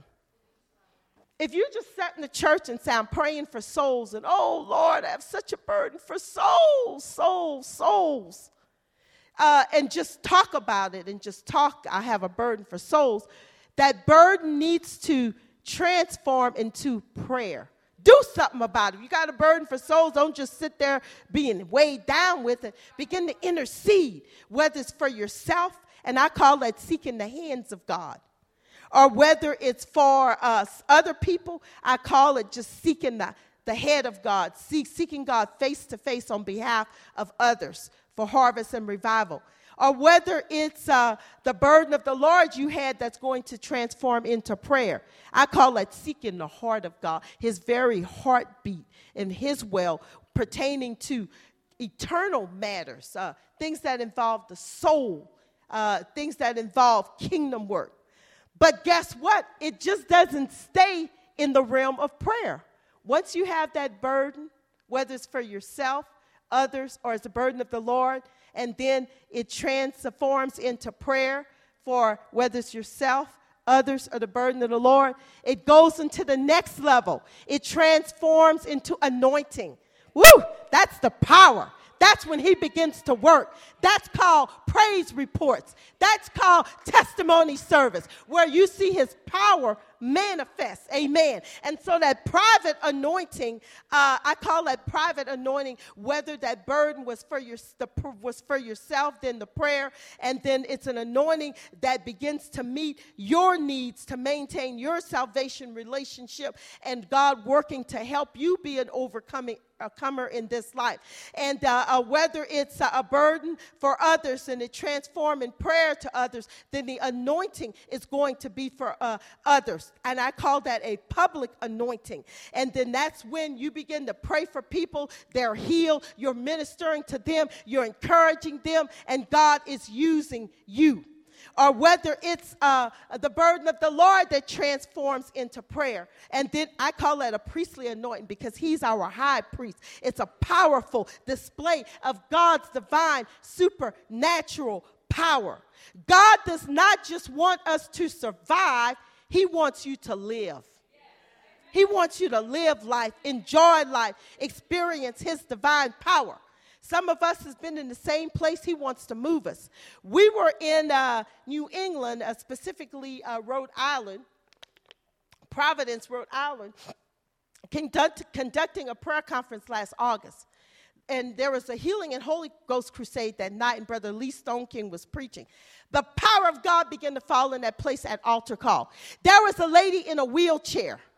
If you just sat in the church and say, I'm praying for souls, and oh, Lord, I have such a burden for souls, souls, souls, uh, and just talk about it and just talk, I have a burden for souls, that burden needs to transform into prayer. Do something about it. If you got a burden for souls, don't just sit there being weighed down with it. Begin to intercede, whether it's for yourself, and I call that seeking the hands of God, or whether it's for uh, other people, I call it just seeking the, the head of God, seek, seeking God face to face on behalf of others for harvest and revival. Or whether it's uh, the burden of the Lord you had that's going to transform into prayer. I call it seeking the heart of God, his very heartbeat and his will pertaining to eternal matters, uh, things that involve the soul, uh, things that involve kingdom work. But guess what? It just doesn't stay in the realm of prayer. Once you have that burden, whether it's for yourself, others, or it's the burden of the Lord, and then it transforms into prayer for whether it's yourself, others, or the burden of the Lord. It goes into the next level. It transforms into anointing. Woo! That's the power. That's when he begins to work. That's called praise reports. That's called testimony service, where you see his power manifest. Amen. And so that private anointing, uh, I call that private anointing, whether that burden was for your the, was for yourself, then the prayer, and then it's an anointing that begins to meet your needs to maintain your salvation relationship, and God working to help you be an overcoming a comer in this life. And uh, uh, whether it's uh, a burden for others and it transforms in prayer to others, then the anointing is going to be for uh, others. And I call that a public anointing. And then that's when you begin to pray for people. They're healed. You're ministering to them. You're encouraging them. And God is using you. Or whether it's uh, the burden of the Lord that transforms into prayer. And then I call that a priestly anointing because he's our high priest. It's a powerful display of God's divine supernatural power. God does not just want us to survive. He wants you to live. He wants you to live life, enjoy life, experience his divine power. Some of us has been in the same place. He wants to move us. We were in uh, New England, uh, specifically uh, Rhode Island, Providence, Rhode Island, conduct, conducting a prayer conference last August. And there was a healing and Holy Ghost crusade that night, and Brother Lee Stone King was preaching. The power of God began to fall in that place at altar call. There was a lady in a wheelchair.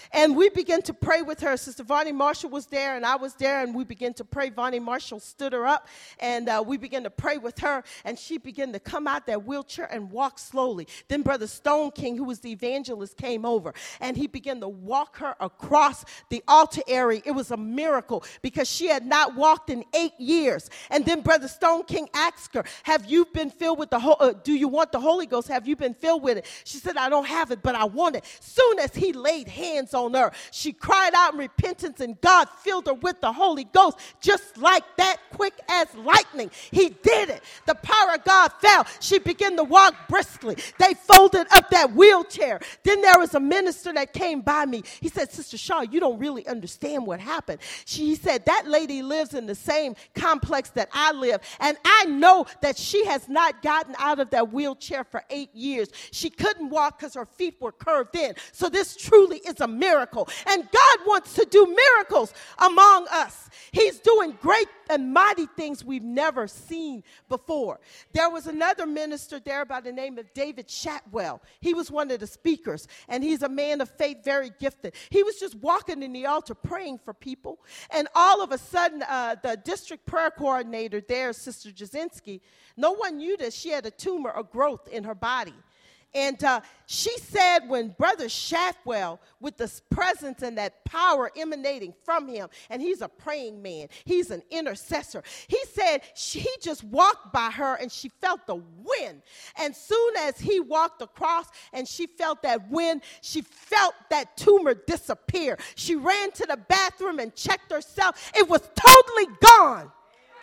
And we began to pray with her. Sister Vonnie Marshall was there, and I was there, and we began to pray. Vonnie Marshall stood her up, and uh, we began to pray with her, and she began to come out that wheelchair and walk slowly. Then Brother Stone King, who was the evangelist, came over, and he began to walk her across the altar area. It was a miracle because she had not walked in eight years. And then Brother Stone King asked her, have you been filled with the, Ho- uh, do you want the Holy Ghost? Have you been filled with it? She said, I don't have it, but I want it. Soon as he laid hands on her, she cried out in repentance, and God filled her with the Holy Ghost just like that, quick as lightning. He did it. The power of God fell. She began to walk briskly. They folded up that wheelchair. Then there was a minister that came by me. He said, Sister Shaw, you don't really understand what happened. She he said, that lady lives in the same complex that I live, and I know that she has not gotten out of that wheelchair for eight years. She couldn't walk because her feet were curved in. So this truly is a miracle. And God wants to do miracles among us. He's doing great and mighty things we've never seen before. There was another minister there by the name of David Shatwell. He was one of the speakers, and he's a man of faith, very gifted. He was just walking in the altar praying for people, and all of a sudden, uh, the district prayer coordinator there, Sister Jasinski, no one knew this. She had a tumor, a growth in her body. And uh, she said when Brother Shafwell, with this presence and that power emanating from him, and he's a praying man, he's an intercessor, he said she just walked by her and she felt the wind. And soon as he walked across and she felt that wind, she felt that tumor disappear. She ran to the bathroom and checked herself. It was totally gone.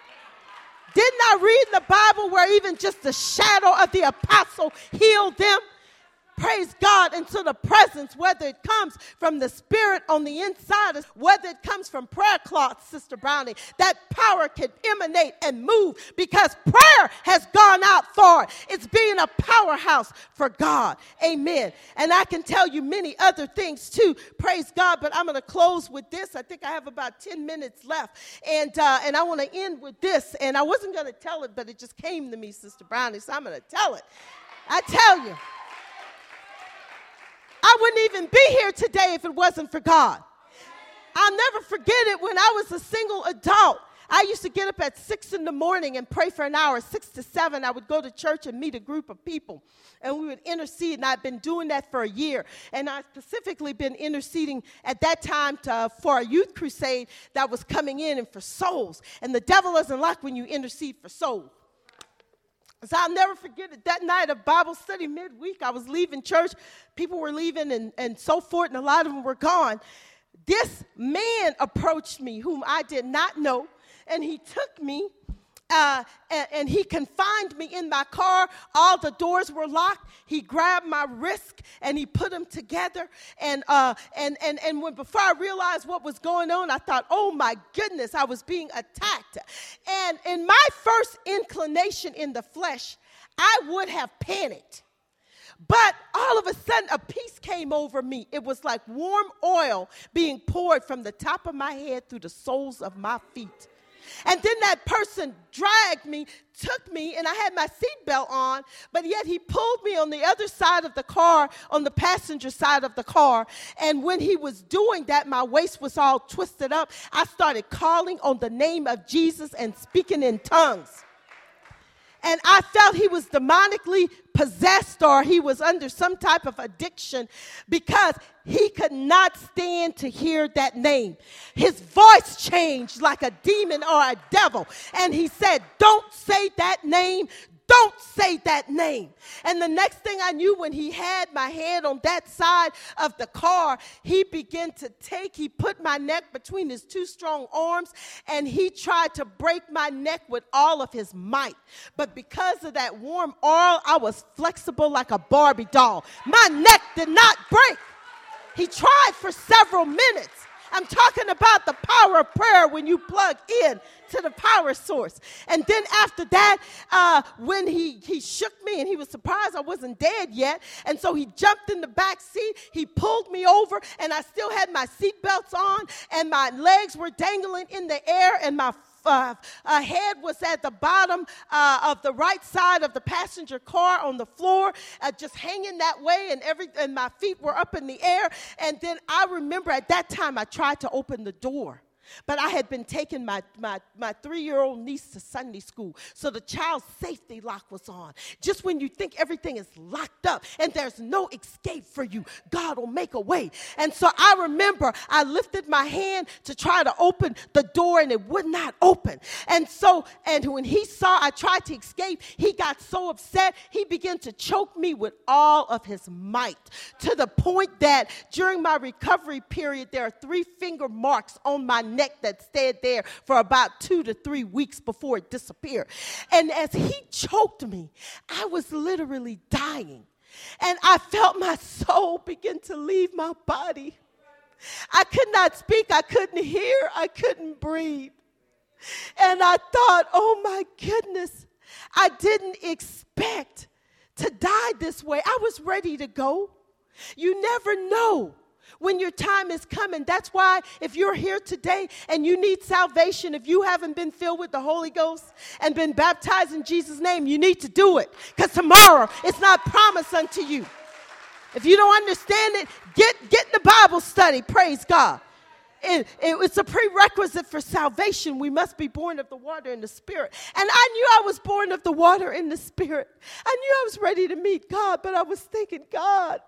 Didn't I read in the Bible where even just the shadow of the apostle healed them? Praise God, into the presence, whether it comes from the Spirit on the inside, or whether it comes from prayer cloths, Sister Brownie, that power can emanate and move because prayer has gone out far. It's being a powerhouse for God. Amen. And I can tell you many other things too. Praise God. But I'm going to close with this. I think I have about ten minutes left. And, uh, and I want to end with this. And I wasn't going to tell it, but it just came to me, Sister Brownie, so I'm going to tell it. I tell you. I wouldn't even be here today if it wasn't for God. I'll never forget it when I was a single adult. I used to get up at six in the morning and pray for an hour. Six to seven, I would go to church and meet a group of people, and we would intercede, and I've been doing that for a year. And I've specifically been interceding at that time to, for a youth crusade that was coming in and for souls. And the devil doesn't like when you intercede for souls. So I'll never forget it. That night of Bible study midweek, I was leaving church. People were leaving and, and so forth, and a lot of them were gone. This man approached me, whom I did not know, and he took me, uh, and, and he confined me in my car. All the doors were locked. He grabbed my wrist, and he put them together. And uh, and and and when before I realized what was going on, I thought, oh, my goodness, I was being attacked. And in my first inclination in the flesh, I would have panicked. But all of a sudden, a peace came over me. It was like warm oil being poured from the top of my head through the soles of my feet. And then that person dragged me, took me, and I had my seatbelt on, but yet he pulled me on the other side of the car, on the passenger side of the car. And when he was doing that, my waist was all twisted up. I started calling on the name of Jesus and speaking in tongues. And I felt he was demonically possessed, or he was under some type of addiction, because he could not stand to hear that name. His voice changed like a demon or a devil. And he said, don't say that name. Don't say that name. And the next thing I knew, when he had my head on that side of the car, he began to take, he put my neck between his two strong arms, and he tried to break my neck with all of his might. But because of that warm oil, I was flexible like a Barbie doll. My neck did not break. He tried for several minutes. I'm talking about the power of prayer when you plug in to the power source. And then after that, uh, when he, he shook me, and he was surprised I wasn't dead yet, and so he jumped in the back seat, he pulled me over, and I still had my seatbelts on, and my legs were dangling in the air, and my uh, uh, head was at the bottom uh, of the right side of the passenger car on the floor, uh, just hanging that way, and every and my feet were up in the air. And then I remember at that time I tried to open the door. But I had been taking my, my, my three-year-old niece to Sunday school, so the child safety lock was on. Just when you think everything is locked up and there's no escape for you, God will make a way. And so I remember I lifted my hand to try to open the door, and it would not open. And so, and when he saw I tried to escape, he got so upset, he began to choke me with all of his might, to the point that during my recovery period, there are three finger marks on my neck neck that stayed there for about two to three weeks before it disappeared. And as he choked me, I was literally dying. And I felt my soul begin to leave my body. I could not speak. I couldn't hear. I couldn't breathe. And I thought, oh my goodness, I didn't expect to die this way. I was ready to go. You never know when your time is coming. That's why if you're here today and you need salvation, if you haven't been filled with the Holy Ghost and been baptized in Jesus' name, you need to do it, because tomorrow it's not promised unto you. If you don't understand it, get, get in the Bible study. Praise God. It, it, it's a prerequisite for salvation. We must be born of the water and the Spirit. And I knew I was born of the water and the Spirit. I knew I was ready to meet God, but I was thinking, God,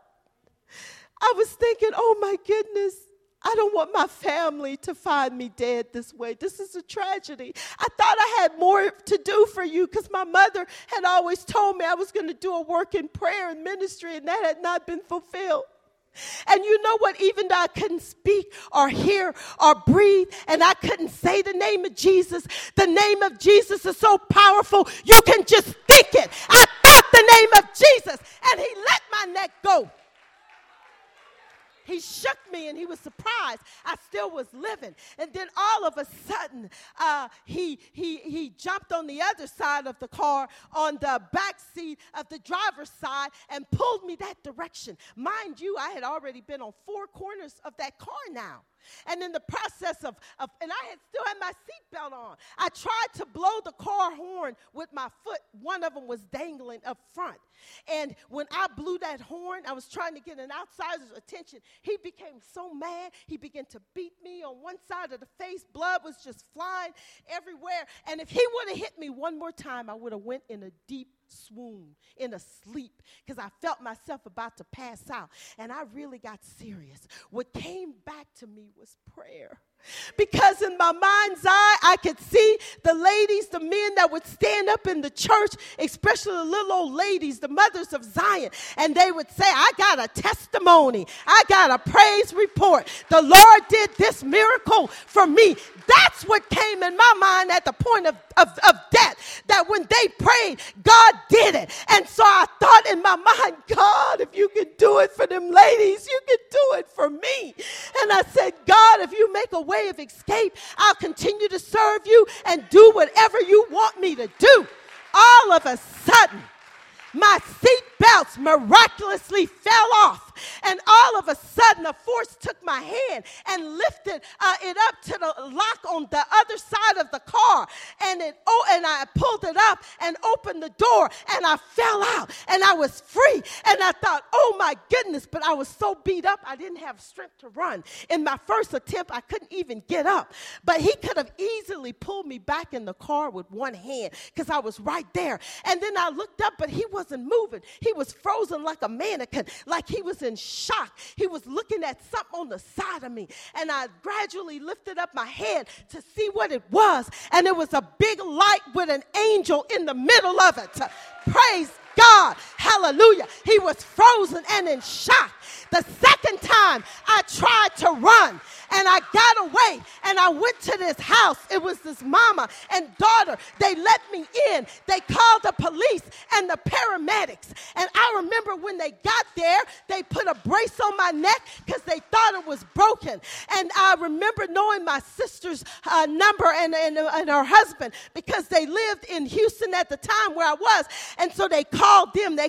I was thinking, oh my goodness, I don't want my family to find me dead this way. This is a tragedy. I thought I had more to do for you, because my mother had always told me I was going to do a work in prayer and ministry, and that had not been fulfilled. And you know what? Even though I couldn't speak or hear or breathe, and I couldn't say the name of Jesus, the name of Jesus is so powerful, you can just think it. I thought the name of Jesus, and he let my neck go. He shook me, and he was surprised I still was living. And then all of a sudden, uh, he, he, he jumped on the other side of the car, on the back seat of the driver's side, and pulled me that direction. Mind you, I had already been on four corners of that car now. And in the process of, of, and I had still had my seatbelt on, I tried to blow the car horn with my foot. One of them was dangling up front. And when I blew that horn, I was trying to get an outsider's attention. He became so mad, he began to beat me on one side of the face. Blood was just flying everywhere. And if he would have hit me one more time, I would have went in a deep swoon, in a sleep, because I felt myself about to pass out. And I really got serious. What came back to me was prayer. Because in my mind's eye, I could see the ladies, the men that would stand up in the church, especially the little old ladies, the mothers of Zion, and they would say, I got a testimony. I got a praise report. The Lord did this miracle for me. That's what came in my mind at the point of, of, of death, that when they prayed, God did it. And so I thought in my mind, God, if you can do it for them ladies, you can do it for me. And I said, God, if you make a way of escape, I'll continue to serve you and do whatever you want me to do. All of a sudden, my seat belts miraculously fell off. And all of a sudden, a force took my hand and lifted uh, it up to the lock on the other side of the car. And it oh, and I pulled it up and opened the door, and I fell out, and I was free. And I thought, oh my goodness, but I was so beat up, I didn't have strength to run. In my first attempt, I couldn't even get up. But he could have easily pulled me back in the car with one hand, because I was right there. And then I looked up, but he wasn't moving. He was frozen like a mannequin, like he was in shock. He was looking at something on the side of me. And I gradually lifted up my head to see what it was. And it was a big light with an angel in the middle of it. Praise God. Hallelujah. He was frozen and in shock. The second time I tried to run, and I got away, and I went to this house. It was this mama and daughter. They let me in. They called the police and the paramedics. And I remember when they got there, they put a brace on my neck because they thought it was broken. And I remember knowing my sister's uh, number and, and, and her husband, because they lived in Houston at the time where I was. And so they called them. They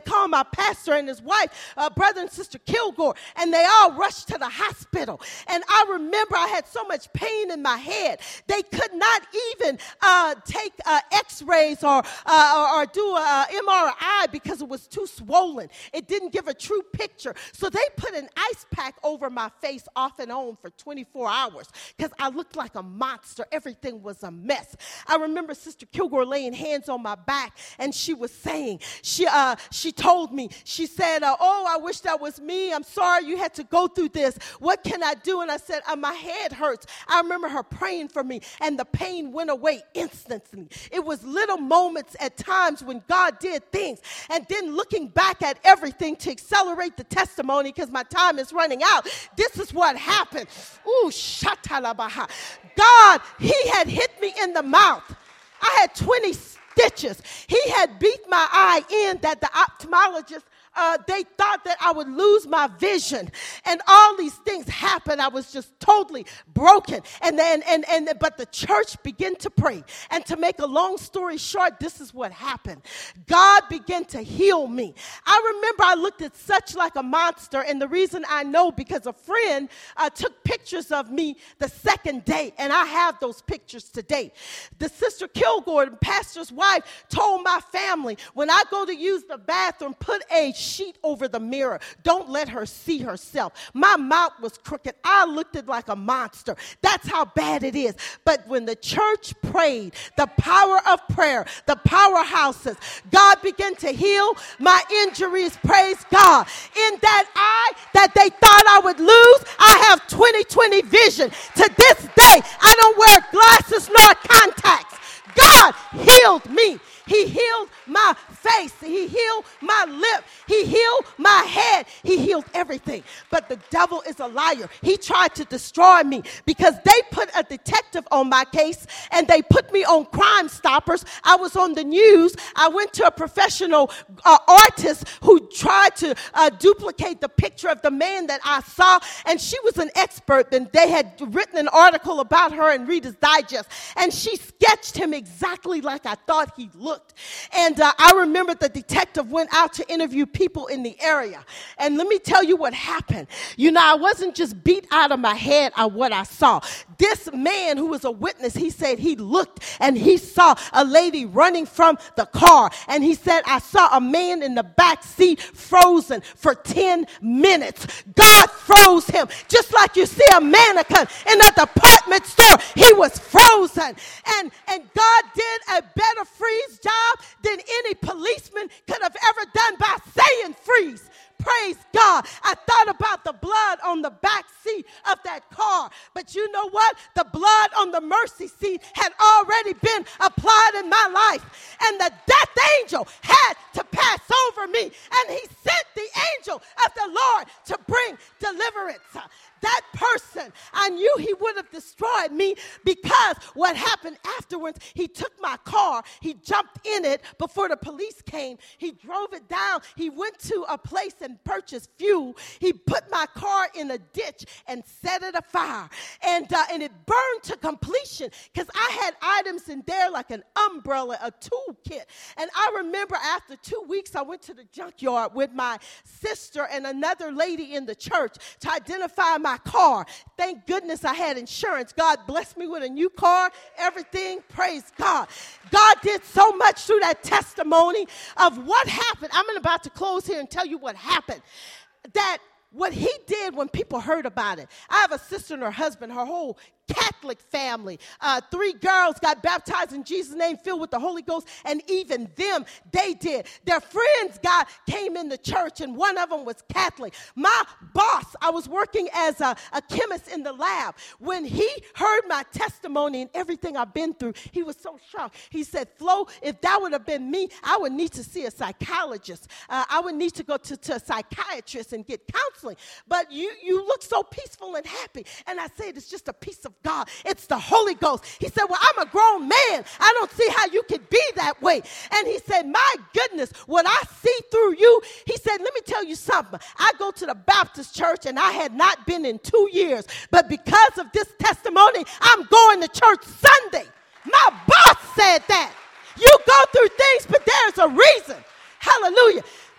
called my pastor and his wife, uh, brother and sister Kilgore, and they all rushed to the hospital. And I remember I had so much pain in my head. They could not even uh, take uh, x-rays or, uh, or, or do a M R I because it was too swollen. It didn't give a true picture. So they put an ice pack over my face off and on for twenty-four hours because I looked like a monster. Everything was a mess. I remember Sister Kilgore laying hands on my back, and she was saying, she uh, she told me, she said, uh, oh, I wish that was me. I'm sorry you had to go through this. What can I do? And I said, uh, my head hurts. I remember her praying for me, and the pain went away instantly. It was little moments at times when God did things, and then looking back at everything to accelerate the testimony because my time is running out. This is what happened. Ooh, shatalabaha. God, he had hit me in the mouth. I had twenty stitches. He had beat my eye in that the ophthalmologist, uh, they thought that I would lose my vision. And all these things happened. I was just totally broken. And then, and, and, but the church began to pray. And to make a long story short, this is what happened. God began to heal me. I remember I looked at such like a monster. And the reason I know, because a friend uh, took pictures of me the second day. And I have those pictures today. The sister Kilgore, the pastor's wife, told my family, when I go to use the bathroom, put a sheet over the mirror. Don't let her see herself. My mouth was crooked. I looked at like a monster. That's how bad it is. But when the church prayed, the power of prayer, the powerhouses, God began to heal my injuries. Praise God. In that eye that they thought I would lose, I have twenty twenty vision. To this day, I don't wear glasses nor contacts. God healed me. He healed my face. He healed my lip. He healed my head. He healed everything. But the devil is a liar. He tried to destroy me because they put a detective on my case and they put me on Crime Stoppers. I was on the news. I went to a professional uh, artist who tried to uh, duplicate the picture of the man that I saw, and she was an expert, and they had written an article about her in Reader's Digest, and she sketched him exactly like I thought he looked. And uh, I remember the detective went out to interview people in the area. And let me tell you what happened. You know, I wasn't just beat out of my head on what I saw. This man who was a witness, he said he looked and he saw a lady running from the car. And he said, I saw a man in the back seat frozen for ten minutes. God froze him. Just like you see a mannequin in a department store, he was frozen. And, and God did a better freeze job than any policeman could have ever done by saying freeze. Praise God. I thought about the blood on the back seat of that car. But you know what? The blood on the mercy seat had already been applied in my life. And the death angel had to pass over me. And he sent the angel of the Lord to bring deliverance. That person, I knew he would have destroyed me, because what happened afterwards, he took my car, he jumped in it before the police came, he drove it down, he went to a place and purchased fuel, he put my car in a ditch and set it afire, and, uh, and it burned to completion, because I had items in there like an umbrella, a toolkit, and I remember after two weeks, I went to the junkyard with my sister and another lady in the church to identify my car. Thank goodness I had insurance. God blessed me with a new car, everything. Praise God. God did so much through that testimony of what happened. I'm about to close here and tell you what happened. That what he did when people heard about it. I have a sister and her husband, her whole Catholic family. Uh, three girls got baptized in Jesus' name, filled with the Holy Ghost, and even them, they did. Their friends got came in the church, and one of them was Catholic. My boss, I was working as a, a chemist in the lab. When he heard my testimony and everything I've been through, he was so shocked. He said, Flo, if that would have been me, I would need to see a psychologist. Uh, I would need to go to, to a psychiatrist and get counseling. But you, you look so peaceful and happy. And I said, it's just a piece of God. It's the Holy Ghost. He said, well, I'm a grown man. I don't see how you could be that way. And he said, my goodness, what I see through you, he said, let me tell you something. I go to the Baptist church and I had not been in two years. But because of this testimony, I'm going to church Sunday. My boss said that. You go through things, but there's a reason. Hallelujah.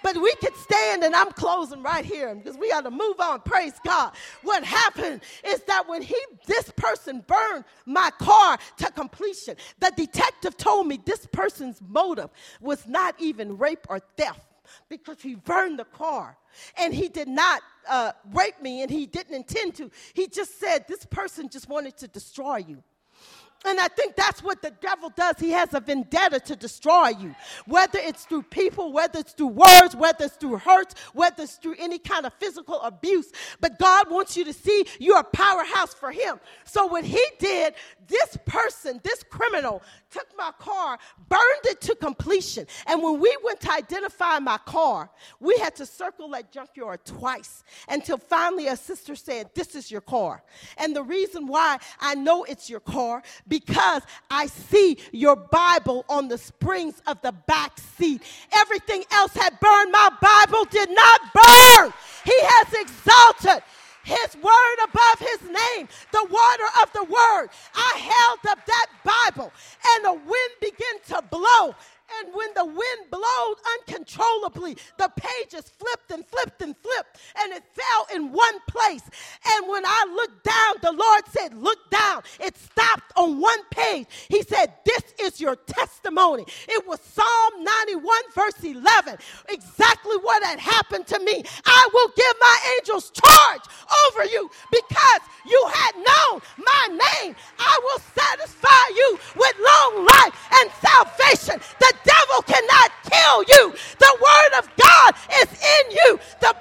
But we could stand, and I'm closing right here because we got to move on. Praise God. What happened is that when he, this person burned my car to completion, the detective told me this person's motive was not even rape or theft because he burned the car. And he did not uh, rape me, and he didn't intend to. He just said this person just wanted to destroy you. And I think that's what the devil does. He has a vendetta to destroy you, whether it's through people, whether it's through words, whether it's through hurts, whether it's through any kind of physical abuse. But God wants you to see you're a powerhouse for him. So what he did, this person, this criminal, took my car, burned it to completion. And when we went to identify my car, we had to circle that junkyard twice until finally a sister said, this is your car. And the reason why I know it's your car, because I see your Bible on the springs of the back seat. Everything else had burned. My Bible did not burn. He has exalted his word above his name, the water of the word. I held up that Bible, and the wind began to blow. And when the wind blowed uncontrollably, the pages flipped and flipped and flipped, and it fell in one place. And when I looked down, the Lord said, look down. It stopped on one page. He said, this is your testimony. It was Psalm ninety-one, verse eleven. Exactly what had happened to me. I will give my angels charge over you because you had known my name. I will satisfy you with long life and salvation. The devil cannot kill you. The word of God is in you. The